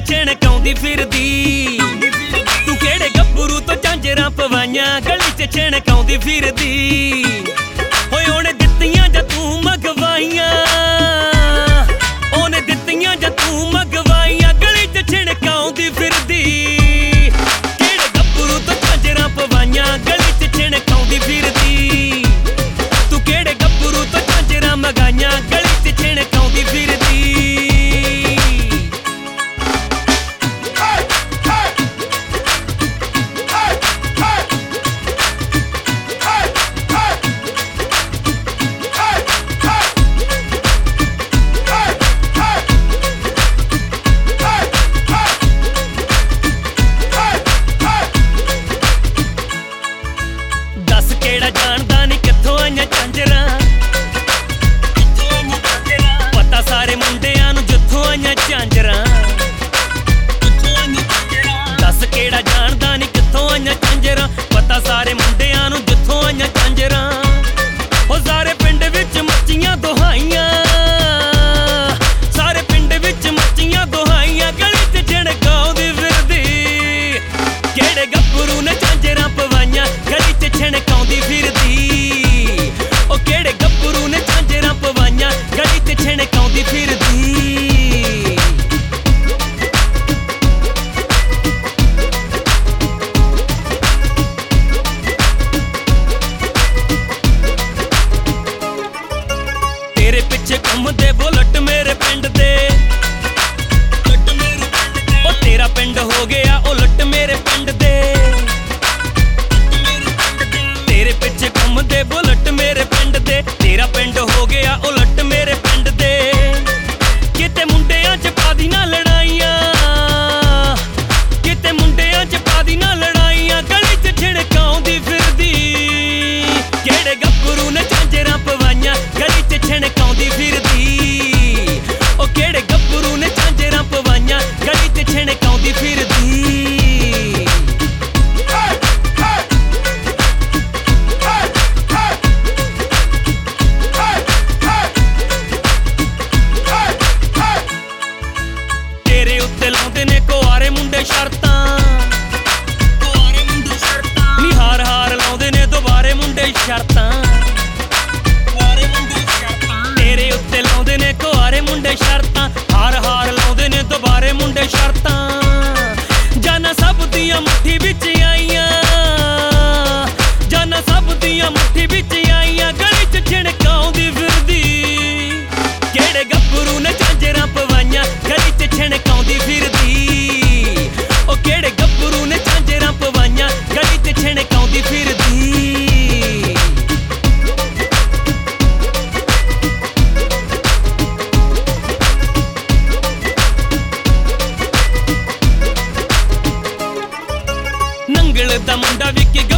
ਛਣਕਾਉਂਦੀ ਫਿਰਦੀ। ਤੂੰ ਕਿਹੜੇ ਗੱਭਰੂ ਤੋਂ ਝਾਂਜਰਾਂ ਪਵਾਈਆਂ ਗਲੀ 'ਚ ਛਣਕਾਉਂਦੀ ਫਿਰਦੀ। ਓਏ ਉਹਨੇ ਦਿੱਤੀਆਂ ਜਾਂ ਤੂੰ ਮੰਗਵਾਈਆਂ, ਉਹਨੇ ਦਿੱਤੀਆਂ ਜਾਂ ਤੂੰ ਮੰਗਵਾਈਆਂ ਗਲੀ 'ਚ ਛਣਕਾਉਂਦੀ ਫਿਰਦੀ। ਕਿਹੜੇ ਗੱਭਰੂ ਤੋਂ ਝਾਂਜਰਾਂ ਪਵਾਈਆਂ ਗਲੀ 'ਚ ਛਣਕਾਉਂਦੀ ਫਿਰਦੀ। ਤੂੰ ਕਿਹੜੇ ਗੱਭਰੂ ਤੋਂ ਝਾਂਜਰਾਂ ਮੰਗਾਈਆਂ ਗਲੀ 'ਚ ਛਣਕਾਉਂਦੀ ਫਿਰਦੀ। ਕਿਹੜਾ ਜਾਣਦਾ ਨੀ ਕਿੱਥੋਂ ਆਈਆਂ ਝਾਂਜਰਾਂ, ਪਤਾ ਸਾਰੇ ਮੁੰਡਿਆਂ ਨੂੰ ਜਿੱਥੋਂ ਆਈਆਂ ਝਾਂਜਰਾਂ। ਦੱਸ ਕਿਹੜਾ ਜਾਣਦਾ ਨੀ ਕਿੱਥੋਂ ਆਈਆਂ ਝਾਂਜਰਾਂ, ਪਤਾ ਸਾਰੇ ਮੁੰਡਿਆਂ ਨੂੰ ਜਿੱਥੋਂ ਆਈਆਂ ਝਾਂਜਰਾਂ। ਉਹ ਸਾਰੇ ਪਿੰਡ ਵਿੱਚ ਮੱਚੀਆਂ ਦੁਹਾਈਆਂ, ਸਾਰੇ ਪਿੰਡ ਵਿੱਚ ਮੱਚੀਆਂ ਦੁਹਾਈਆਂ ਗਲੀ 'ਚ ਛਣਕਾਉਂਦੀ ਫਿਰਦੀ। ਕਿਹੜੇ ਗੱਭਰੂ ਨੇ ਝਾਂਜਰਾਂ ਪਵਾਈਆਂ ਗਲੀ 'ਚ ਛਣਕਾਉਂਦੀ ਫਿਰਦੀ। ਉਹ ਕਿਹੜੇ ਗੱਭਰੂ ਨੇ ਝਾਂਜਰਾਂ ਪਵਾਈਆਂ ਗਲੀ 'ਚ ਛਣਕਾਉਂਦੀ ਫਿਰਦੀ। ਤੇਰੇ ਪਿੱਛੇ ਘੁੰਮਦੇ ਬੁਲਟ ਮੇਰੇ ਪਿੰਡ ਦੇ, ਉਹ ਤੇਰਾ ਪਿੰਡ ਹੋ ਗਿਆ ਉਲਟ ਮੇਰੇ ਪਿੰਡ ਦੇ। ਤੇਰੇ ਪਿੱਛੇ ਘੁੰਮਦੇ ਬੁਲਟ ਮੇਰੇ ਪਿੰਡ ਦੇ, ਤੇਰਾ ਪਿੰਡ ਹੋ ਗਿਆ ਉਲਟ ਮੇਰੇ ਪਿੰਡ ਦੇ। ਕਿਤੇ ਮੁੰਡਿਆਂ 'ਚ ਪਾਦੀ ਨਾ ਲੜਾਈਆਂ, ਕਿਤੇ ਮੁੰਡਿਆਂ 'ਚ ਪਾਦੀ ਨਾ ਲੜਾਈਆਂ ਗਲੀ 'ਚ ਛਣਕਾਉਂਦੀ ਫਿਰਦੀ। ਕਿਹੜੇ ਗੱਭਰੂ ਨੇ ਝਾਂਜਰਾਂ ਪਵਾਈਆਂ ਗਲੀ 'ਚ ਛਣਕਾਉਂਦੀ ਫਿਰਦੀ। ਉਹ ਕਿਹੜੇ ਗੱਭਰੂ ਨੇ ਝਾਂਜਰਾਂ ਪਵਾਈਆਂ ਗਲੀ 'ਚ ਛਣਕਾਉਂਦੀ ਫਿਰਦੀ। ਤੇਰੇ ਉੱਤੇ ਲਾਉਂਦੇ ਨੇ ਕੁਆਰੇ ਮੁੰਡੇ ਸ਼ਰਤਾਂ, ਨੀ ਹਾਰ ਹਾਰ ਲਾਉਂਦੇ ਨੇ ਦੁਬਾਰੇ ਮੁੰਡੇ ਸ਼ਰਤਾਂ। ਤੇਰੇ ਉੱਤੇ ਲਾਉਂਦੇ ਨੇ ਕੁਆਰੇ ਮੁੰਡੇ ਸ਼ਰਤਾਂ, ਹਾਰ ਹਾਰ ਲਾਉਂਦੇ ਨੇ ਦੁਬਾਰੇ ਮੁੰਡੇ ਸ਼ਰਤਾਂ। ਜਾਨਾਂ ਸਭ ਦੀਆਂ ਮੁੱਠੀ ਵਿੱਚ ਆਈਆਂ, ਜਾਨਾਂ ਸਭ ਦੀਆਂ ਮੁੱਠੀ ਵਿੱਚ ਆਈਆਂ ਗਲੀ 'ਚ ਛਣਕਾਉਂਦੀ ਫਿਰਦੀ। ਕਿਹੜੇ ਗੱਭਰੂ ਨੇ ਝਾਂਜਰਾਂ ਪਵਾਈਆਂ ਗਲੀ 'ਚ ਛਣਕਾਉਂਦੀ ਫਿਰਦੀ। ਉਹ ਕਿਹੜੇ ਗੱਭਰੂ ਨੇ ਝਾਂਜਰਾਂ ਪਵਾਈਆਂ ਗਲੀ 'ਚ ਛਣਕਾਉਂਦੀ ਫਿਰਦੀ। ਨੰਗਲ ਦਾ ਮੁੰਡਾ ਵੀ